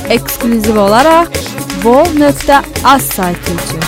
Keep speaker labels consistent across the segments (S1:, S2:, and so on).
S1: eksklüziv olaraq vol.az saytı üçün.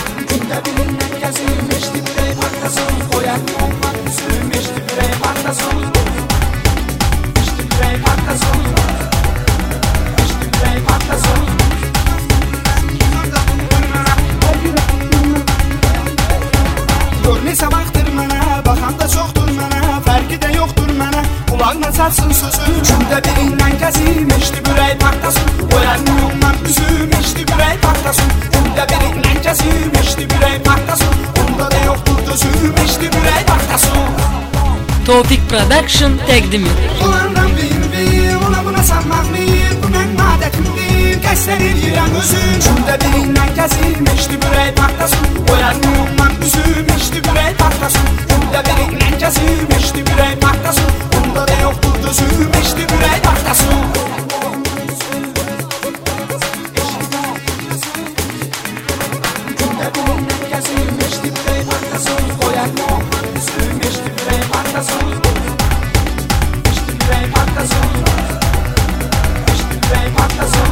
S2: Kulağına sarsın sözüm, şunda birinden kəsim, eşdi bürək partlasın. Oyanmıyorum üzüm, eşdi bürək partlasın. Şunda birinden kəsim, eşdi bürək partlasın. Onda da yoxdur dözüm, eşdi bürək partlasın.
S3: Topik Production təqdim edir.
S2: Olandan bir, ona buna sanmaqlayır. Bu mənim adətimdir, qəsdən eləyirəm özüm. Şunda birindən kəsim, eşdi bürək partlasın. Oyanmıyorum üzüm, eşdi bürək partlasın. Şunda birindən kəsim, eşdi bürək partlasın. Onda da yoxdur dözüm, eşdi bürək partlasın. Şunda birindən kəsim, eşdi bürək partlasın. Oyanmıyorum üzüm, eşdi bürək partlasın. Eşdi bürək partlasın. Eşdi bürək partlasın.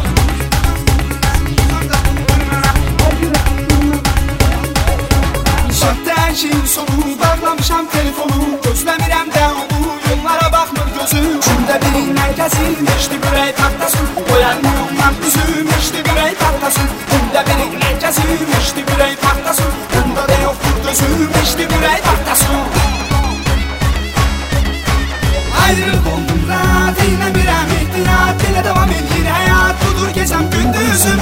S2: Şəhdə hər şeyin sonu, bağlamışam telefonu. Gözləmirəm də onu, yollara baxmır gözüm. Şunda birindən kəsim, eşdi bürək partlasın. Oyanmıyorum üzüm, eşdi bürək partlasın. Şunda birindən kəsim, eşdi bürək partlasın. Bunda da yoxdur dözüm, eşdi bürək partlasın. Ayrılıq oldum rahat, eyləmirəm ehtiyat. Elə davam edir həyat, budur gəzəm gündüzüm.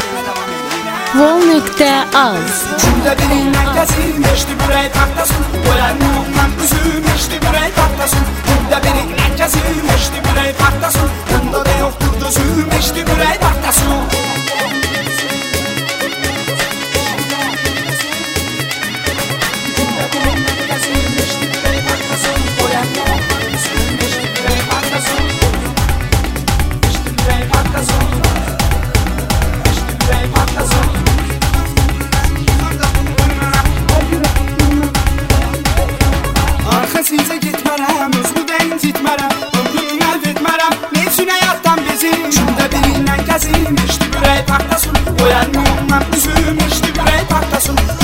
S3: Vol.az
S2: Şunda birindən kəsim, eşdi bürək partlasın. Oyanmıyorum üzüm, eşdi bürək partlasın. Şunda birindən kəsim, eşdi bürək partlasın. Bunda da yoxdur dözüm, eşdi bürək partlasın. Şunda birindən kəsim, eşdi bürək partlasın. Oyanmıyorum üzüm, eşdi bürək partlasın. Eşdi bürək partlasın. Eşdi bürək partlasın. Sizə getmərəm, özümü də incitmərəm. Ömrümü məhv etmərəm, neyçün həyatdan bezim. Şunda birindən kəsim, eşdi bürək partlasın. Oyanmıyorum üzüm, eşdi bürək partlasın.